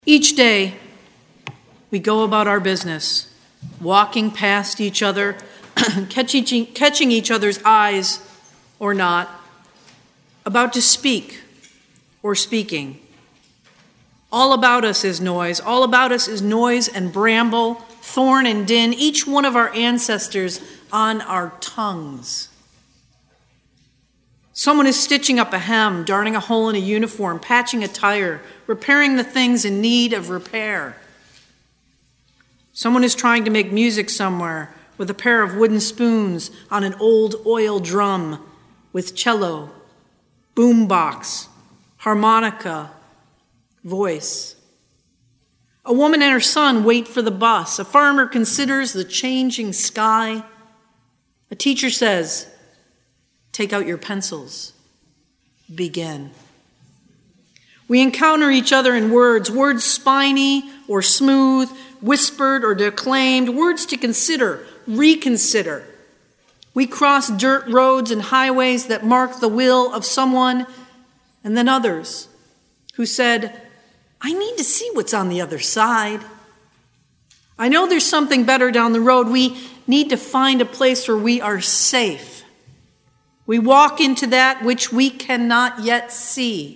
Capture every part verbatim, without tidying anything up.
Each day, we go about our business, walking past each other, catching, catching each other's eyes or not, about to speak or speaking. All about us is noise. All about us is noise and bramble, thorn and din, each one of our ancestors on our tongues. Someone is stitching up a hem, darning a hole in a uniform, patching a tire, repairing the things in need of repair. Someone is trying to make music somewhere with a pair of wooden spoons on an old oil drum with cello, boombox, harmonica, voice. A woman and her son wait for the bus. A farmer considers the changing sky. A teacher says, "Take out your pencils. Begin." We encounter each other in words, words spiny or smooth, whispered or declaimed, words to consider, reconsider. We cross dirt roads and highways that mark the will of someone, and then others who said, "I need to see what's on the other side. I know there's something better down the road. We need to find a place where we are safe. We walk into that which we cannot yet see."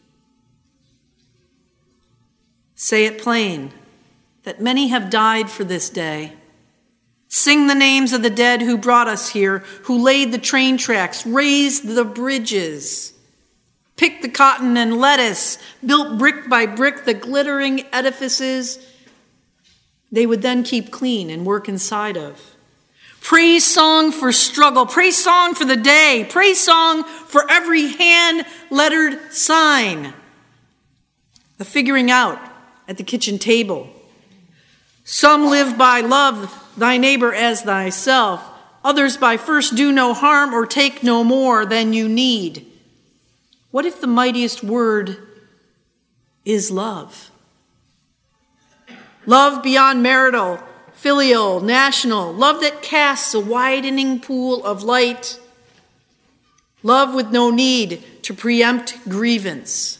Say it plain, that many have died for this day. Sing the names of the dead who brought us here, who laid the train tracks, raised the bridges, picked the cotton and lettuce, built brick by brick the glittering edifices they would then keep clean and work inside of. Praise song for struggle, praise song for the day, praise song for every hand-lettered sign. The figuring out at the kitchen table. Some live by love thy neighbor as thyself. Others by first do no harm or take no more than you need. What if the mightiest word is love? Love beyond marital, filial, national. Love that casts a widening pool of light. Love with no need to preempt grievance.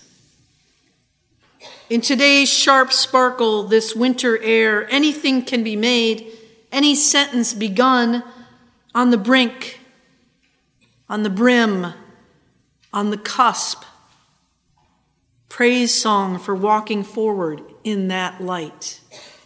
In today's sharp sparkle, this winter air, anything can be made, any sentence begun on the brink, on the brim, on the cusp. Praise song for walking forward in that light.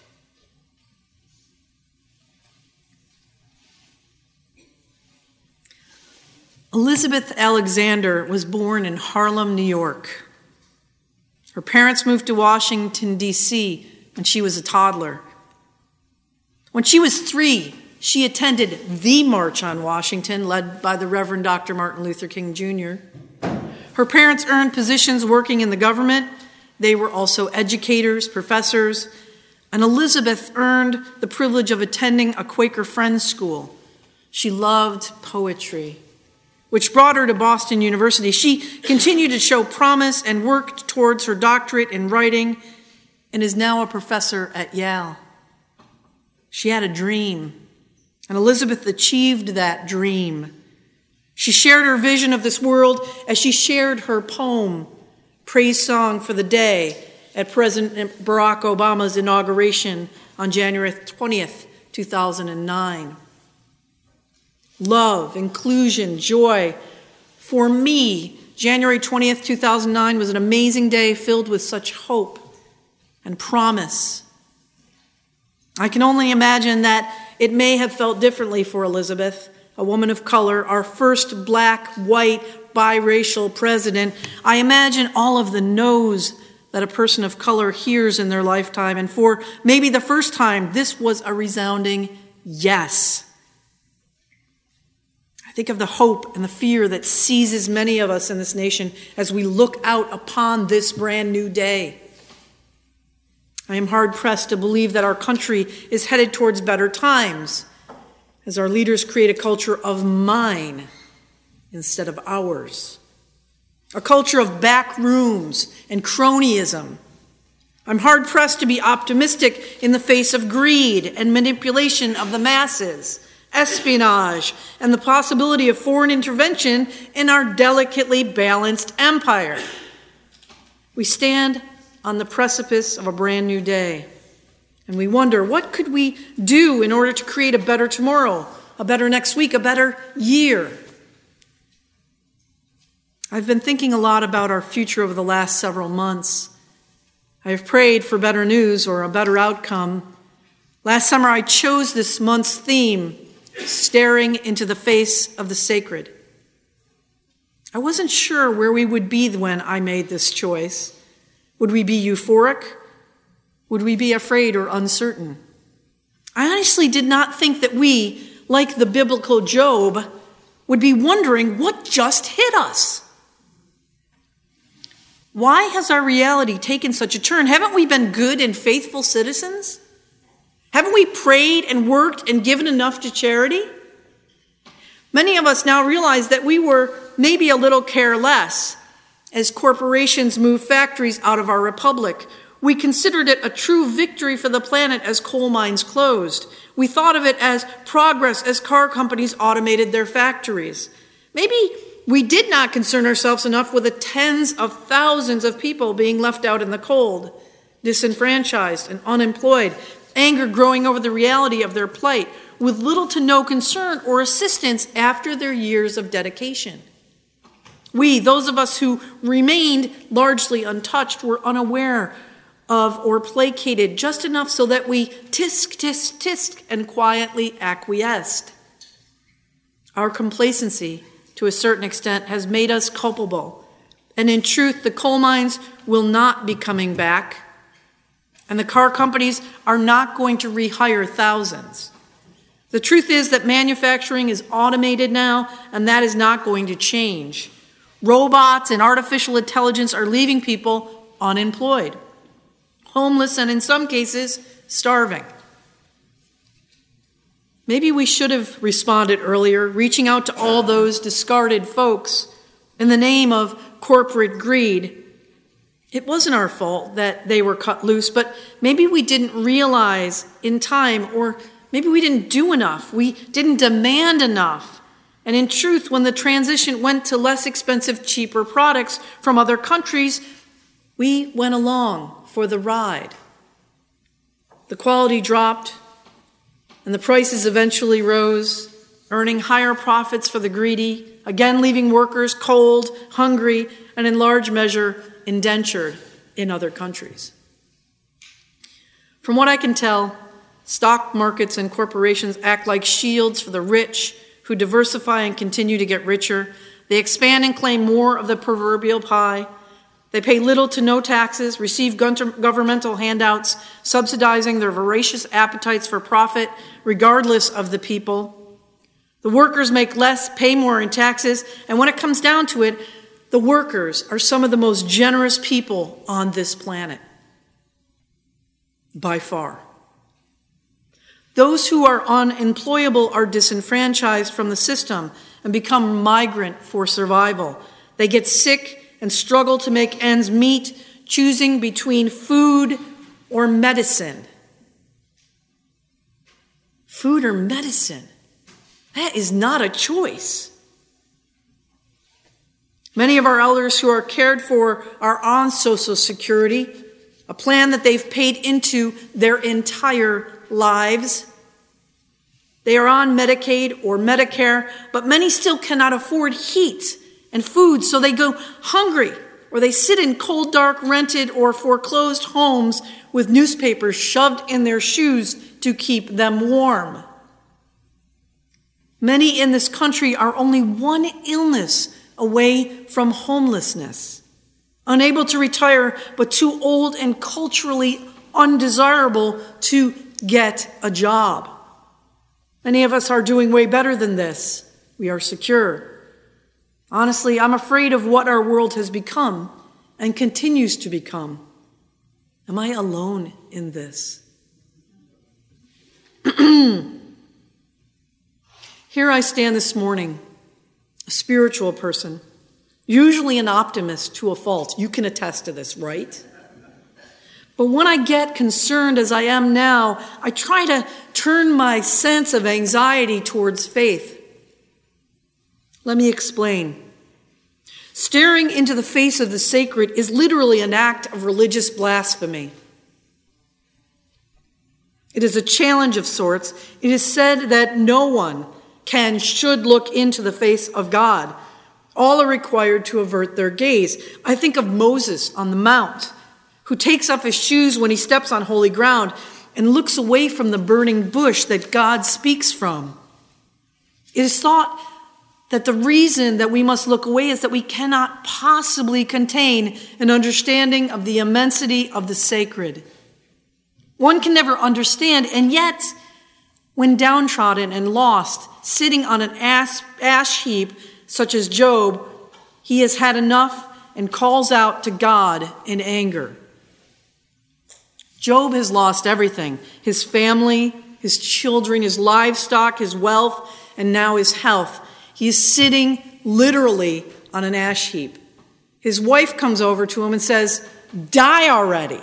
Elizabeth Alexander was born in Harlem, New York. Her parents moved to Washington, D C when she was a toddler. When she was three, she attended the March on Washington, led by the Reverend Doctor Martin Luther King Junior Her parents earned positions working in the government. They were also educators, professors, and Elizabeth earned the privilege of attending a Quaker Friends school. She loved poetry, which brought her to Boston University. She continued to show promise and worked towards her doctorate in writing and is now a professor at Yale. She had a dream, and Elizabeth achieved that dream. She shared her vision of this world as she shared her poem, Praise Song for the Day, at President Barack Obama's inauguration on January twentieth, two thousand nine. Love, inclusion, joy. For me, January twentieth, two thousand nine was an amazing day filled with such hope and promise. I can only imagine that it may have felt differently for Elizabeth, a woman of color, our first black, white, biracial president. I imagine all of the no's that a person of color hears in their lifetime, and for maybe the first time, this was a resounding yes. Think of the hope and the fear that seizes many of us in this nation as we look out upon this brand new day. I am hard-pressed to believe that our country is headed towards better times as our leaders create a culture of mine instead of ours, a culture of back rooms and cronyism. I'm hard-pressed to be optimistic in the face of greed and manipulation of the masses, espionage, and the possibility of foreign intervention in our delicately balanced empire. We stand on the precipice of a brand new day. And we wonder, what could we do in order to create a better tomorrow, a better next week, a better year? I've been thinking a lot about our future over the last several months. I have prayed for better news or a better outcome. Last summer, I chose this month's theme, staring into the face of the sacred. I wasn't sure where we would be when I made this choice. Would we be euphoric? Would we be afraid or uncertain? I honestly did not think that we, like the biblical Job, would be wondering what just hit us. Why has our reality taken such a turn? Haven't we been good and faithful citizens? Haven't we prayed and worked and given enough to charity? Many of us now realize that we were maybe a little careless as corporations moved factories out of our republic. We considered it a true victory for the planet as coal mines closed. We thought of it as progress as car companies automated their factories. Maybe we did not concern ourselves enough with the tens of thousands of people being left out in the cold, disenfranchised and unemployed, anger growing over the reality of their plight, with little to no concern or assistance after their years of dedication. We, those of us who remained largely untouched, were unaware of or placated just enough so that we tisk, tisk, tisk, and quietly acquiesced. Our complacency, to a certain extent, has made us culpable. And in truth, the coal mines will not be coming back, and the car companies are not going to rehire thousands. The truth is that manufacturing is automated now, and that is not going to change. Robots and artificial intelligence are leaving people unemployed, homeless, and in some cases, starving. Maybe we should have responded earlier, reaching out to all those discarded folks in the name of corporate greed. It wasn't our fault that they were cut loose, but maybe we didn't realize in time, or maybe we didn't do enough. We didn't demand enough. And in truth, when the transition went to less expensive, cheaper products from other countries, we went along for the ride. The quality dropped, and the prices eventually rose, earning higher profits for the greedy, again leaving workers cold, hungry, and in large measure indentured in other countries. From what I can tell, stock markets and corporations act like shields for the rich who diversify and continue to get richer. They expand and claim more of the proverbial pie. They pay little to no taxes, receive governmental handouts, subsidizing their voracious appetites for profit, regardless of the people. The workers make less, pay more in taxes, and when it comes down to it, the workers are some of the most generous people on this planet. By far. Those who are unemployable are disenfranchised from the system and become migrant for survival. They get sick and struggle to make ends meet, choosing between food or medicine. Food or medicine? That is not a choice. Many of our elders who are cared for are on Social Security, a plan that they've paid into their entire lives. They are on Medicaid or Medicare, but many still cannot afford heat and food, so they go hungry, or they sit in cold, dark, rented, or foreclosed homes with newspapers shoved in their shoes to keep them warm. Many in this country are only one illness away from homelessness, unable to retire, but too old and culturally undesirable to get a job. Many of us are doing way better than this. We are secure. Honestly, I'm afraid of what our world has become and continues to become. Am I alone in this? Here I stand this morning, a spiritual person, usually an optimist to a fault. You can attest to this, right? But when I get concerned as I am now, I try to turn my sense of anxiety towards faith. Let me explain. Staring into the face of the sacred is literally an act of religious blasphemy. It is a challenge of sorts. It is said that no one can, should look into the face of God. All are required to avert their gaze. I think of Moses on the mount, who takes off his shoes when he steps on holy ground and looks away from the burning bush that God speaks from. It is thought that the reason that we must look away is that we cannot possibly contain an understanding of the immensity of the sacred. One can never understand, and yet, when downtrodden and lost, sitting on an ash, ash heap such as Job, he has had enough and calls out to God in anger. Job has lost everything: his family, his children, his livestock, his wealth, and now his health. He is sitting literally on an ash heap. His wife comes over to him and says, "Die already."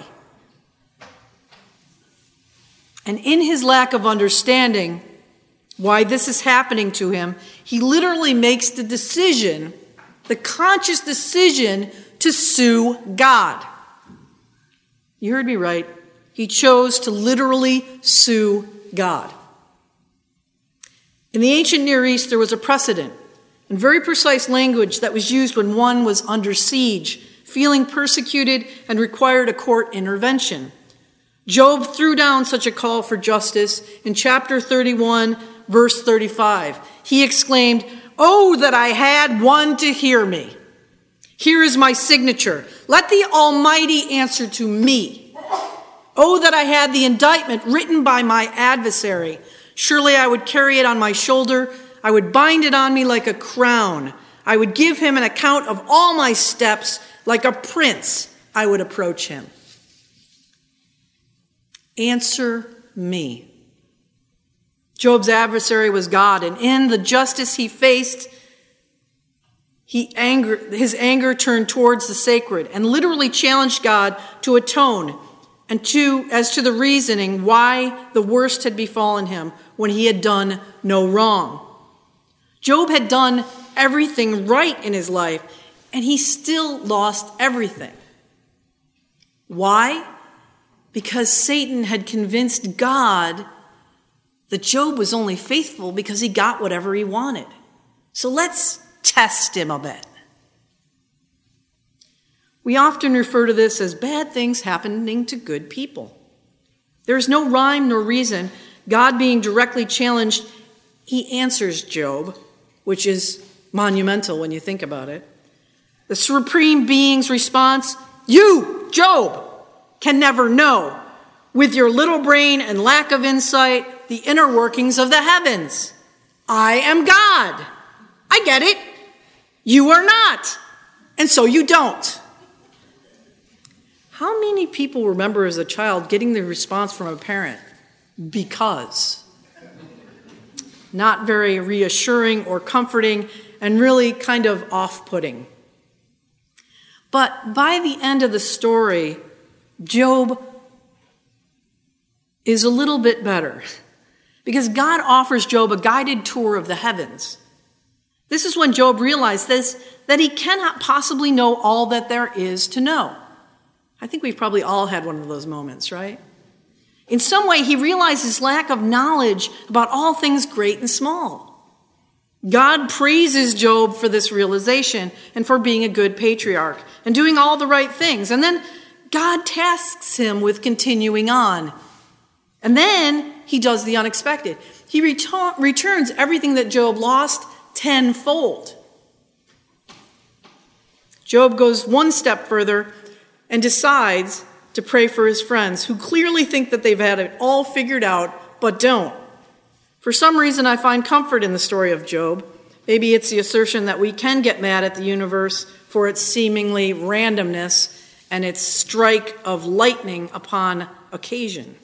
And in his lack of understanding why this is happening to him, he literally makes the decision, the conscious decision, to sue God. You heard me right. He chose to literally sue God. In the ancient Near East, there was a precedent and very precise language that was used when one was under siege, feeling persecuted, and required a court intervention. Job threw down such a call for justice in chapter thirty-one, verse thirty-five. He exclaimed, "Oh, that I had one to hear me. Here is my signature. Let the Almighty answer to me. Oh, that I had the indictment written by my adversary. Surely I would carry it on my shoulder. I would bind it on me like a crown. I would give him an account of all my steps. Like a prince, I would approach him." Answer me. Job's adversary was God, and in the justice he faced, he anger, his anger turned towards the sacred and literally challenged God to atone and to as to the reasoning why the worst had befallen him when he had done no wrong. Job had done everything right in his life, and he still lost everything. Why? Because Satan had convinced God that Job was only faithful because he got whatever he wanted. So let's test him a bit. We often refer to this as bad things happening to good people. There is no rhyme nor reason. God being directly challenged, he answers Job, which is monumental when you think about it. The Supreme Being's response, "You, Job, can never know, with your little brain and lack of insight, the inner workings of the heavens. I am God. I get it. You are not. And so you don't." How many people remember as a child getting the response from a parent, "Because"? Not very reassuring or comforting, and really kind of off-putting. But by the end of the story, Job is a little bit better, because God offers Job a guided tour of the heavens. This is when Job realized this, that he cannot possibly know all that there is to know. I think we've probably all had one of those moments, right? In some way, he realized his lack of knowledge about all things great and small. God praises Job for this realization and for being a good patriarch and doing all the right things. And then God tasks him with continuing on. And then he does the unexpected. He retur- returns everything that Job lost tenfold. Job goes one step further and decides to pray for his friends who clearly think that they've had it all figured out, but don't. For some reason, I find comfort in the story of Job. Maybe it's the assertion that we can get mad at the universe for its seemingly randomness and its strike of lightning upon occasion.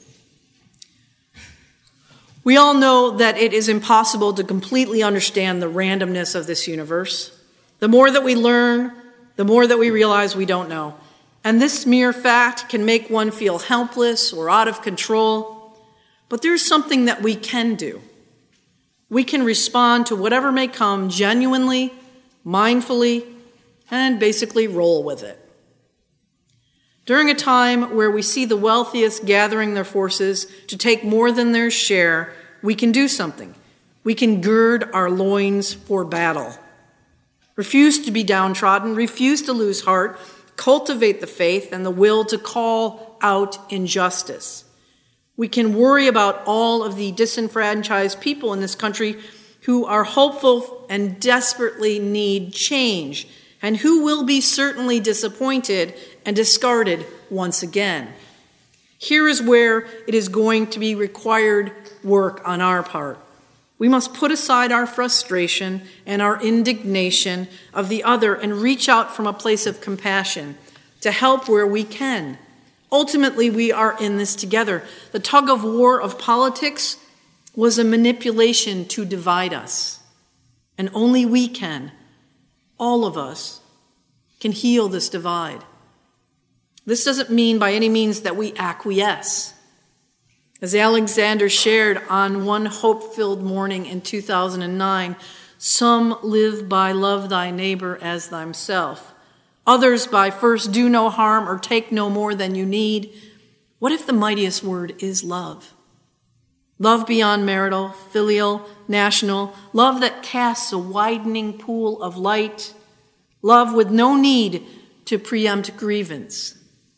We all know that it is impossible to completely understand the randomness of this universe. The more that we learn, the more that we realize we don't know. And this mere fact can make one feel helpless or out of control. But there's something that we can do. We can respond to whatever may come genuinely, mindfully, and basically roll with it. During a time where we see the wealthiest gathering their forces to take more than their share, we can do something. We can gird our loins for battle. Refuse to be downtrodden, refuse to lose heart, cultivate the faith and the will to call out injustice. We can worry about all of the disenfranchised people in this country who are hopeful and desperately need change, and who will be certainly disappointed and discarded once again. Here is where it is going to be required work on our part. We must put aside our frustration and our indignation of the other and reach out from a place of compassion to help where we can. Ultimately, we are in this together. The tug of war of politics was a manipulation to divide us. And only we can, all of us, can heal this divide. This doesn't mean by any means that we acquiesce. As Alexander shared on one hope-filled morning in two thousand nine, some live by love thy neighbor as thyself. Others by first do no harm or take no more than you need. What if the mightiest word is love? Love beyond marital, filial, national, love that casts a widening pool of light, love with no need to preempt grievance.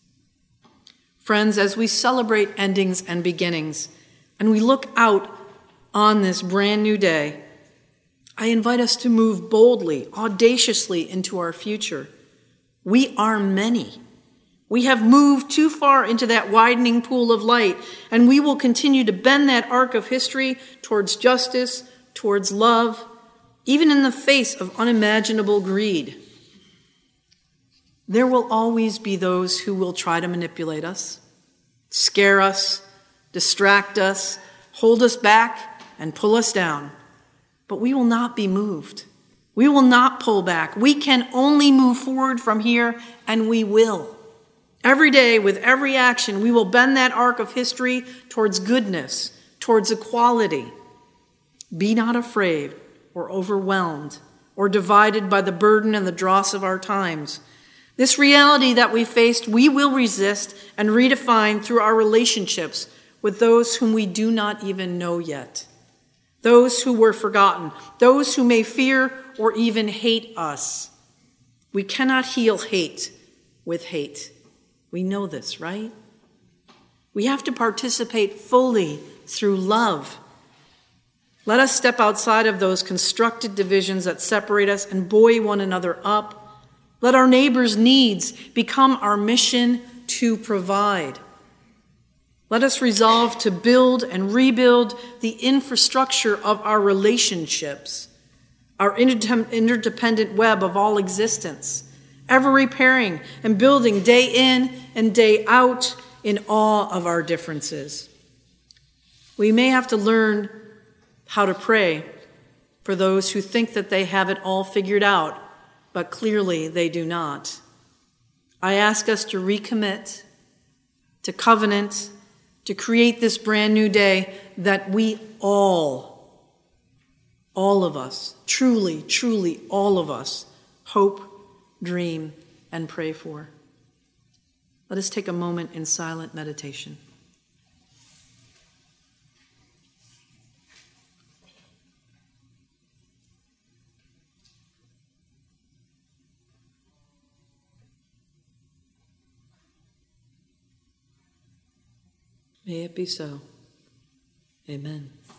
Friends, as we celebrate endings and beginnings, and we look out on this brand new day, I invite us to move boldly, audaciously into our future. We are many. We have moved too far into that widening pool of light, and we will continue to bend that arc of history towards justice, towards love, even in the face of unimaginable greed. There will always be those who will try to manipulate us, scare us, distract us, hold us back, and pull us down. But we will not be moved. We will not pull back. We can only move forward from here, and we will. Every day, with every action, we will bend that arc of history towards goodness, towards equality. Be not afraid or overwhelmed or divided by the burden and the dross of our times. This reality that we faced, we will resist and redefine through our relationships with those whom we do not even know yet, those who were forgotten, those who may fear or even hate us. We cannot heal hate with hate. We know this, right? We have to participate fully through love. Let us step outside of those constructed divisions that separate us and buoy one another up. Let our neighbors' needs become our mission to provide. Let us resolve to build and rebuild the infrastructure of our relationships, our interdependent web of all existence, ever repairing and building day in and day out in awe of our differences. We may have to learn how to pray for those who think that they have it all figured out, but clearly they do not. I ask us to recommit, to covenant, to create this brand new day that we all, all of us, truly, truly all of us, hope, dream, and pray for. Let us take a moment in silent meditation. May it be so. Amen.